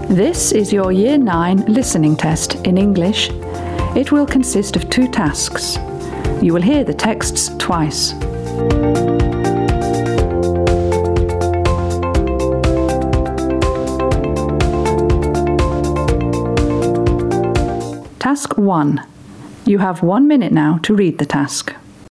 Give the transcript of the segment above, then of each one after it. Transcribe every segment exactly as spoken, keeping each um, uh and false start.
This is your Year nine listening test in English. It will consist of two tasks. You will hear the texts twice. Task one. You have one minute now to read the task.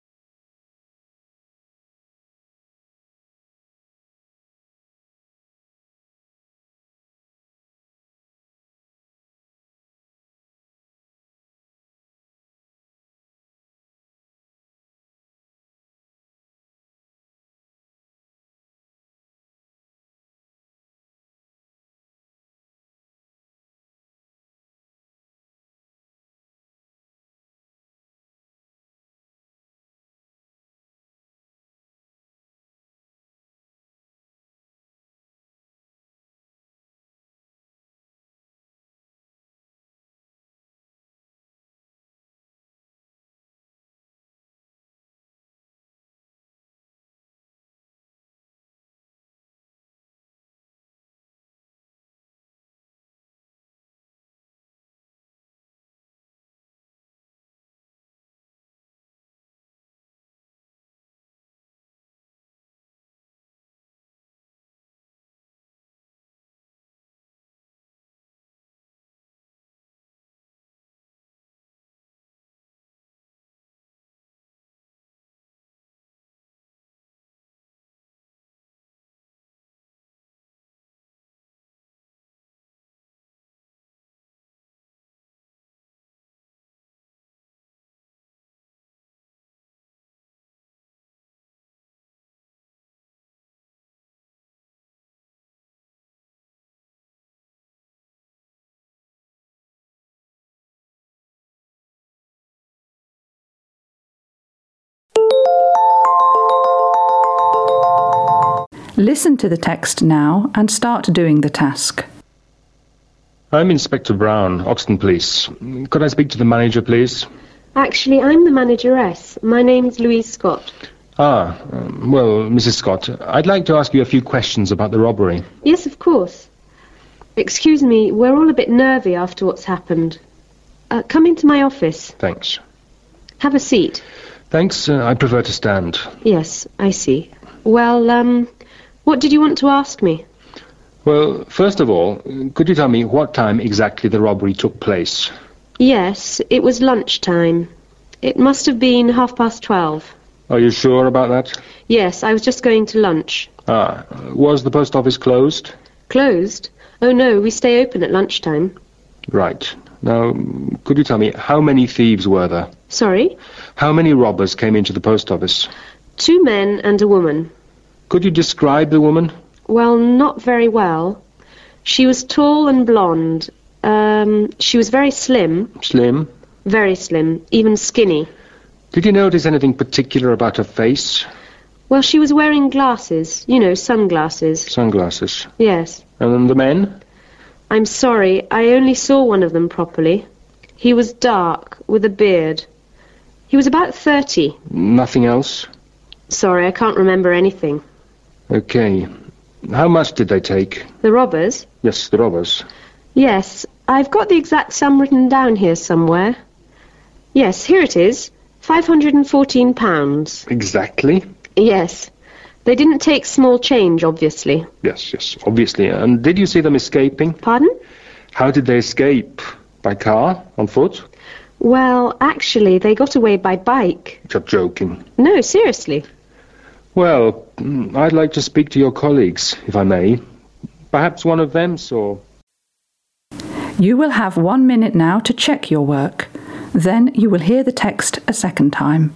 Listen to the text now and start doing the task. I'm Inspector Brown, Oxton Police. Could I speak to the manager, please? Actually, I'm the manageress. My name's Louise Scott. Ah, um, well, Missus Scott, I'd like to ask you a few questions about the robbery. Yes, of course. Excuse me, we're all a bit nervy after what's happened. Uh, come into my office. Thanks. Have a seat. Thanks, uh, I prefer to stand. Yes, I see. Well, um, what did you want to ask me? Well, first of all, could you tell me what time exactly the robbery took place? Yes, it was lunchtime. It must have been half past twelve. Are you sure about that? Yes, I was just going to lunch. Ah, was the post office closed? Closed? Oh no, we stay open at lunchtime. Right. Now, could you tell me how many thieves were there? Sorry? How many robbers came into the post office? Two men and a woman. Could you describe the woman? Well, not very well. She was tall and blonde. Um, she was very slim. Slim? Very slim, even skinny. Did you notice anything particular about her face? Well, she was wearing glasses, you know, sunglasses. Sunglasses. Yes. And the men? I'm sorry, I only saw one of them properly. He was dark, with a beard. He was about thirty. Nothing else? Sorry, I can't remember anything. Okay. How much did they take? The robbers? Yes, the robbers. Yes, I've got the exact sum written down here somewhere. Yes, here it is. five hundred and fourteen pounds. Exactly? Yes. They didn't take small change, obviously. Yes, yes, obviously. And did you see them escaping? Pardon? How did they escape? By car? On foot? Well, actually, they got away by bike. You're joking. No, seriously. Well, mm, I'd like to speak to your colleagues, if I may. Perhaps one of them saw... You will have one minute now to check your work. Then you will hear the text a second time.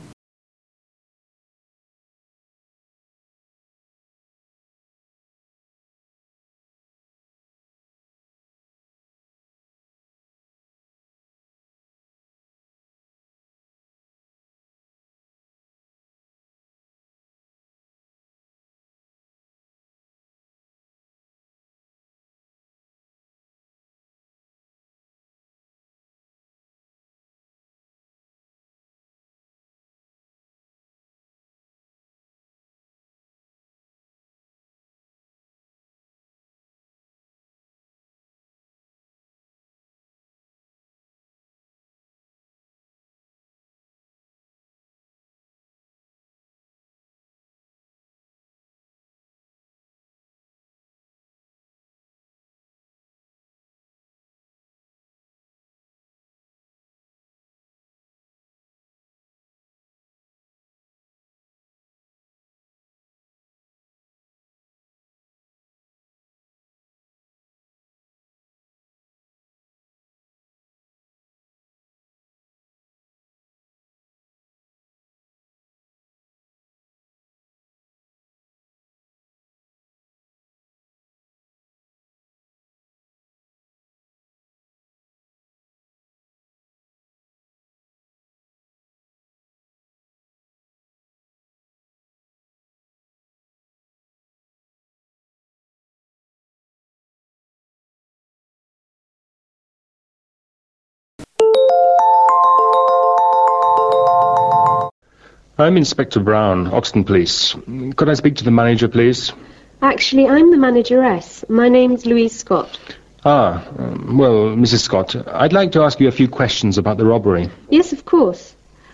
I'm Inspector Brown, Oxton Police. Could I speak to the manager, please? Actually, I'm the manageress. My name's Louise Scott. Ah, um, well, Missus Scott, I'd like to ask you a few questions about the robbery. Yes, of course.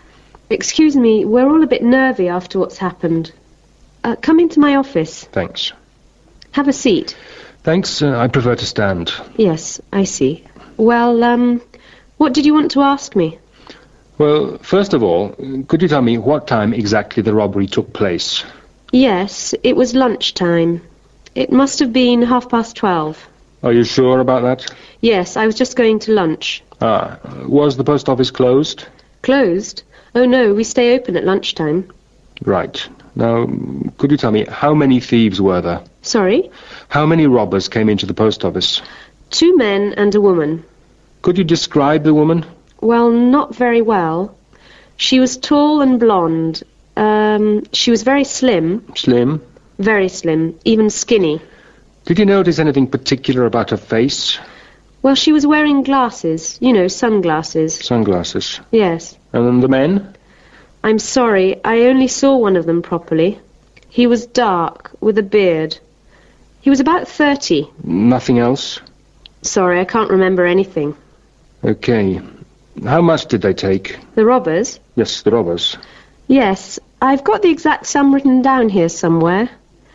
Excuse me, we're all a bit nervy after what's happened. Uh, come into my office. Thanks. Have a seat. Thanks, uh, I prefer to stand. Yes, I see. Well, um, what did you want to ask me? Well, first of all, could you tell me what time exactly the robbery took place? Yes, it was lunchtime. It must have been half past twelve. Are you sure about that? Yes, I was just going to lunch. Ah, was the post office closed? Closed? Oh no, we stay open at lunchtime. Right. Now, could you tell me how many thieves were there? Sorry? How many robbers came into the post office? Two men and a woman. Could you describe the woman? Well, not very well. She was tall and blonde. Um, she was very slim. Slim? Very slim, even skinny. Did you notice anything particular about her face? Well, she was wearing glasses. You know, sunglasses. Sunglasses. Yes. And the men? I'm sorry, I only saw one of them properly. He was dark, with a beard. He was about thirty. Nothing else? Sorry, I can't remember anything. Okay. How much did they take? The robbers? Yes, the robbers. Yes, I've got the exact sum written down here somewhere.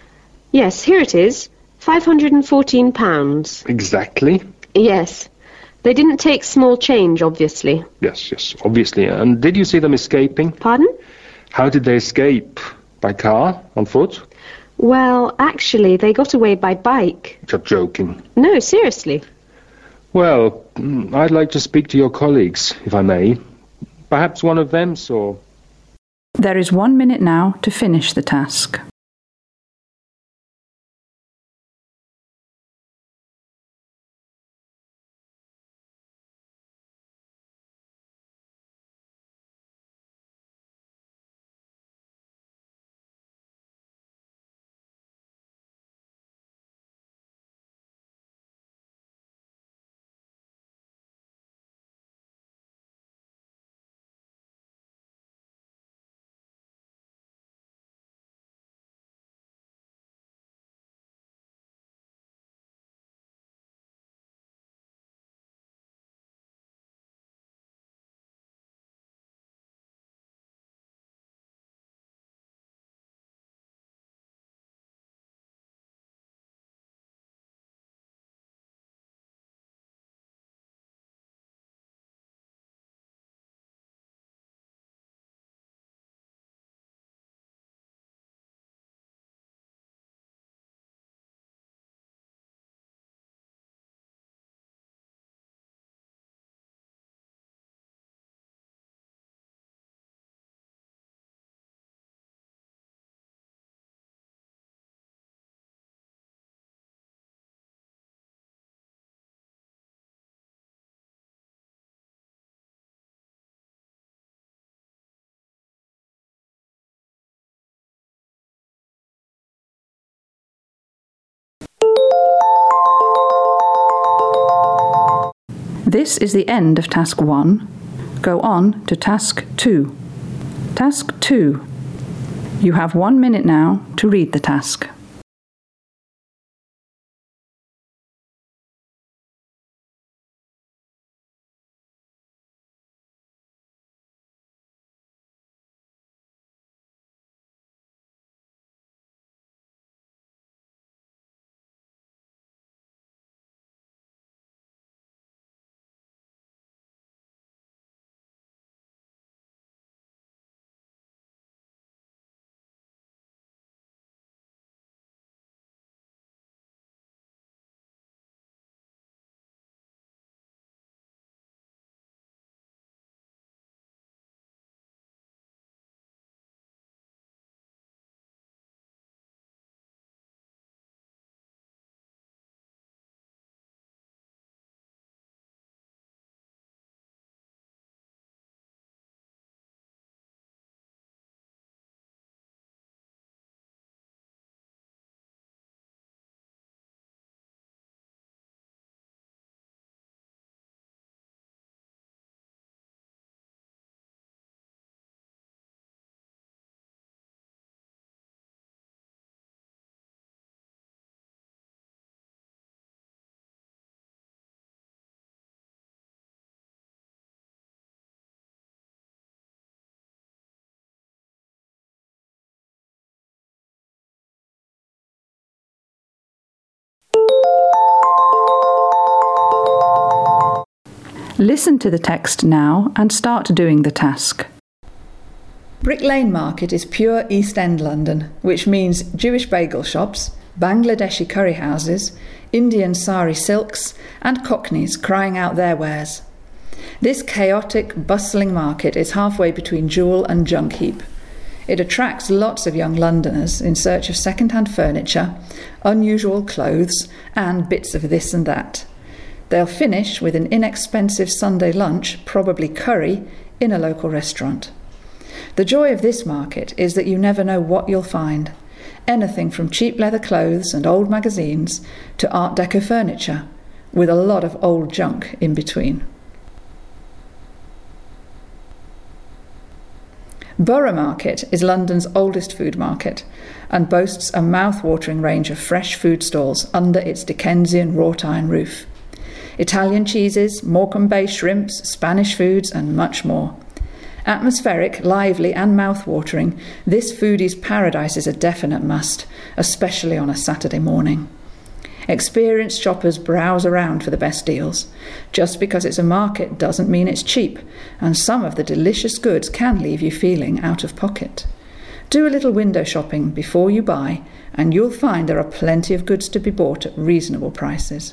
Yes, here it is. Five hundred and fourteen pounds. Exactly? Yes. They didn't take small change, obviously. Yes, yes, obviously. And did you see them escaping? Pardon? How did they escape? By car? On foot? Well, actually, they got away by bike. You're joking. No, seriously. Well, mm, I'd like to speak to your colleagues, if I may. Perhaps one of them saw... There is one minute now to finish the task. This is the end of task one. Go on to task two. Task two. You have one minute now to read the task. Listen to the text now and start doing the task. Brick Lane Market is pure East End London, which means Jewish bagel shops, Bangladeshi curry houses, Indian sari silks, and cockneys crying out their wares. This chaotic, bustling market is halfway between jewel and junk heap. It attracts lots of young Londoners in search of second-hand furniture, unusual clothes, and bits of this and that. They'll finish with an inexpensive Sunday lunch, probably curry, in a local restaurant. The joy of this market is that you never know what you'll find. Anything from cheap leather clothes and old magazines to Art Deco furniture, with a lot of old junk in between. Borough Market is London's oldest food market and boasts a mouth-watering range of fresh food stalls under its Dickensian wrought-iron roof. Italian cheeses, Morecambe Bay shrimps, Spanish foods and much more. Atmospheric, lively and mouth-watering, this foodie's paradise is a definite must, especially on a Saturday morning. Experienced shoppers browse around for the best deals. Just because it's a market doesn't mean it's cheap, and some of the delicious goods can leave you feeling out of pocket. Do a little window shopping before you buy, and you'll find there are plenty of goods to be bought at reasonable prices.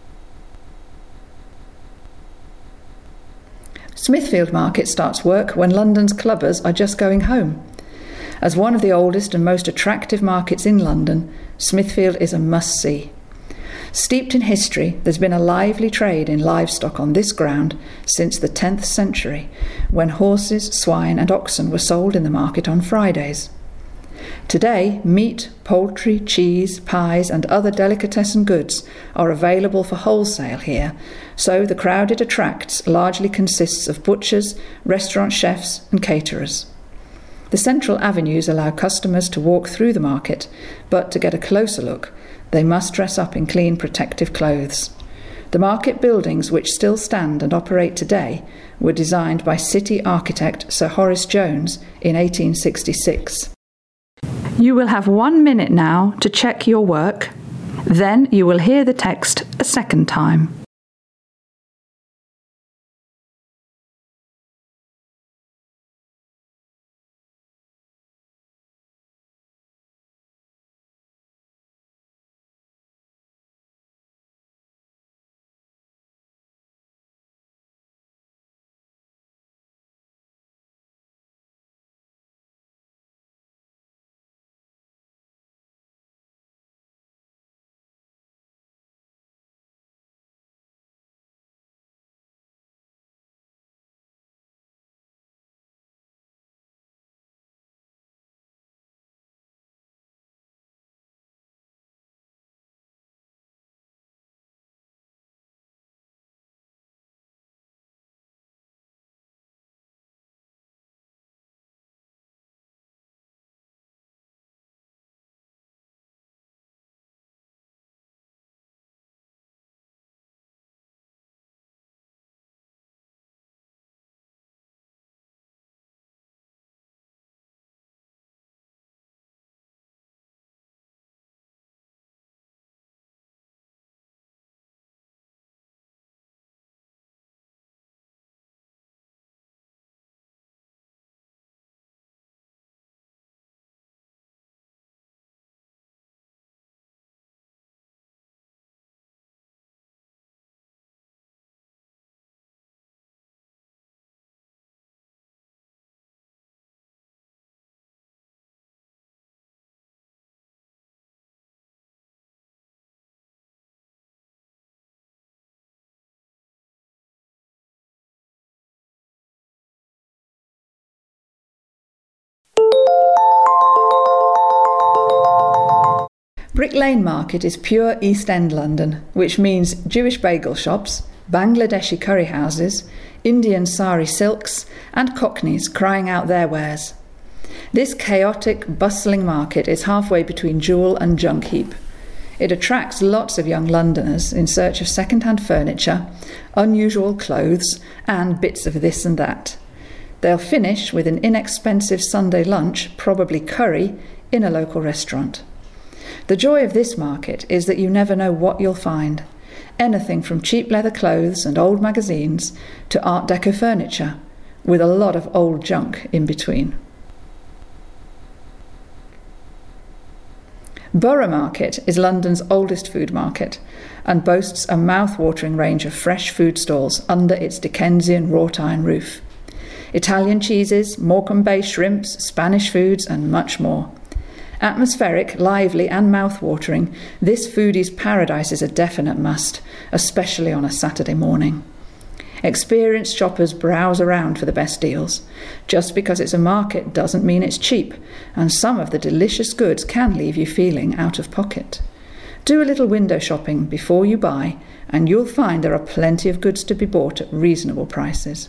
Smithfield Market starts work when London's clubbers are just going home. As one of the oldest and most attractive markets in London, Smithfield is a must-see. Steeped in history, there's been a lively trade in livestock on this ground since the tenth century, when horses, swine and oxen were sold in the market on Fridays. Today, meat, poultry, cheese, pies and other delicatessen goods are available for wholesale here, so the crowd it attracts largely consists of butchers, restaurant chefs and caterers. The central avenues allow customers to walk through the market, but to get a closer look, they must dress up in clean protective clothes. The market buildings, which still stand and operate today, were designed by city architect Sir Horace Jones in eighteen sixty-six. You will have one minute now to check your work. Then you will hear the text a second time. Brick Lane Market is pure East End London, which means Jewish bagel shops, Bangladeshi curry houses, Indian sari silks, and cockneys crying out their wares. This chaotic, bustling market is halfway between jewel and junk heap. It attracts lots of young Londoners in search of second-hand furniture, unusual clothes, and bits of this and that. They'll finish with an inexpensive Sunday lunch, probably curry, in a local restaurant. The joy of this market is that you never know what you'll find. anything from cheap leather clothes and old magazines to Art Deco furniture, with a lot of old junk in between. Borough Market is London's oldest food market and boasts a mouth-watering range of fresh food stalls under its Dickensian wrought-iron roof. Italian cheeses, Morecambe Bay shrimps, Spanish foods and much more. Atmospheric, lively and mouth-watering, this foodie's paradise is a definite must, especially on a Saturday morning. Experienced shoppers browse around for the best deals. Just because it's a market doesn't mean it's cheap, and some of the delicious goods can leave you feeling out of pocket. Do a little window shopping before you buy, and you'll find there are plenty of goods to be bought at reasonable prices.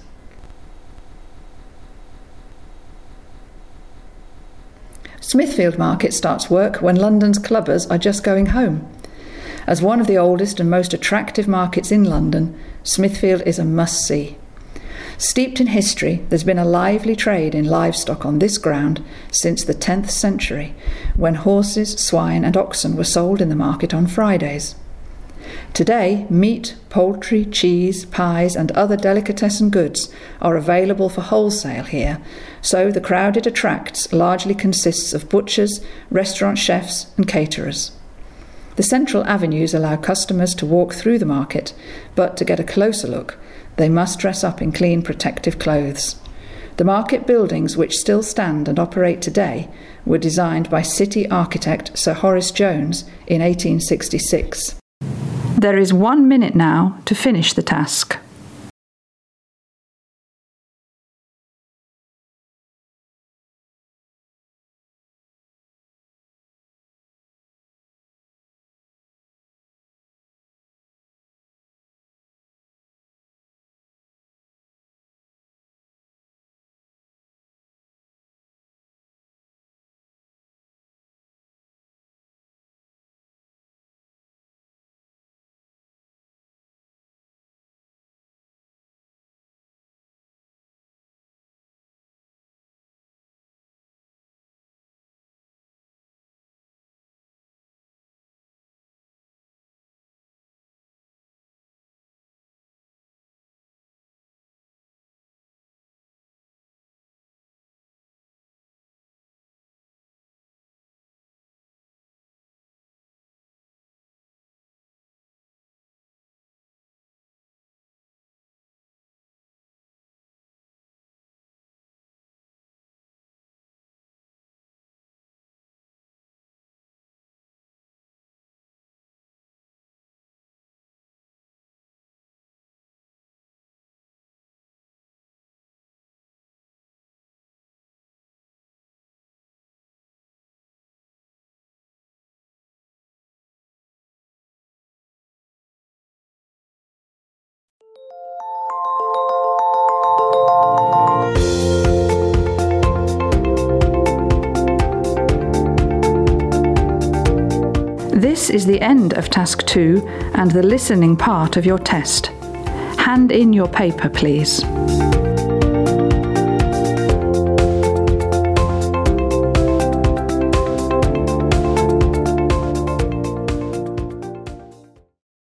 Smithfield Market starts work when London's clubbers are just going home. As one of the oldest and most attractive markets in London, Smithfield is a must-see. Steeped in history, there's been a lively trade in livestock on this ground since the tenth century, when horses, swine and oxen were sold in the market on Fridays. Today, meat, poultry, cheese, pies and other delicatessen goods are available for wholesale here, so the crowd it attracts largely consists of butchers, restaurant chefs and caterers. The central avenues allow customers to walk through the market, but to get a closer look, they must dress up in clean protective clothes. The market buildings, which still stand and operate today, were designed by city architect Sir Horace Jones in eighteen sixty-six. There is one minute now to finish the task. This is the end of task two and the listening part of your test. Hand in your paper, please.